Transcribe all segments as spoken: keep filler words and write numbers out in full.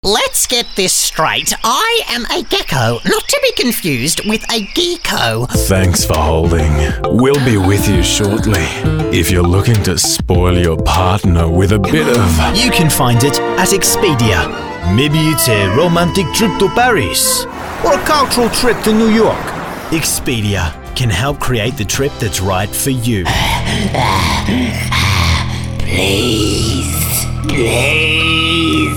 Let's get this straight. I am a gecko, not to be confused with a geeko. Thanks for holding. We'll be with you shortly. If you're looking to spoil your partner with a bit of... You can find it at Expedia. Maybe it's a romantic trip to Paris or a cultural trip to New York. Expedia can help create the trip that's right for you. Please, please.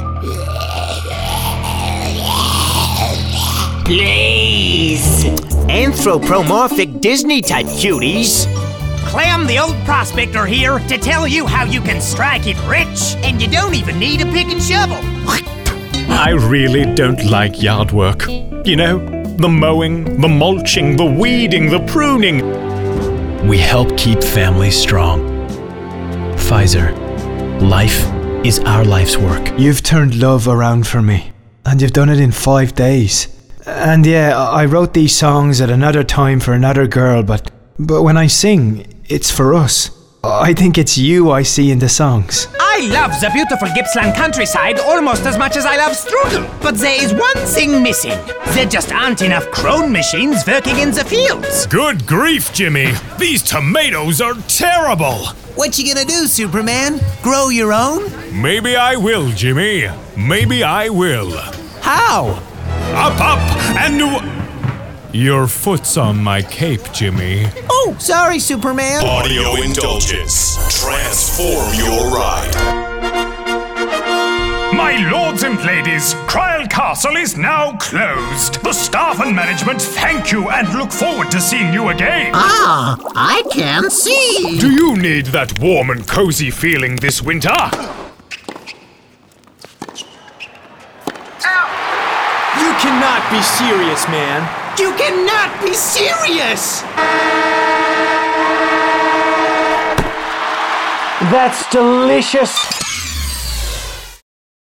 Please. Anthropomorphic Disney-type cuties. Clem, the old prospector here, to tell you how you can strike it rich, and you don't even need a pick and shovel. I really don't like yard work. You know, the mowing, the mulching, the weeding, the pruning. We help keep families strong. Pfizer, life is our life's work. You've turned love around for me, and you've done it in five days. And yeah, I wrote these songs at another time for another girl, but but when I sing, it's for us. I think it's you I see in the songs. I love the beautiful Gippsland countryside almost as much as I love strudel. But there is one thing missing. There just aren't enough crone machines working in the fields. Good grief, Jimmy. These tomatoes are terrible. What you gonna do, Superman? Grow your own? Maybe I will, Jimmy. Maybe I will. How? Up, up, and... Your foot's on my cape, Jimmy. Oh, sorry, Superman. Audio indulgence. Transform your ride. My lords and ladies, Trial Castle is now closed. The staff and management thank you and look forward to seeing you again. Ah, I can see. Do you need that warm and cozy feeling this winter? You cannot be serious, man. You cannot be serious! That's delicious.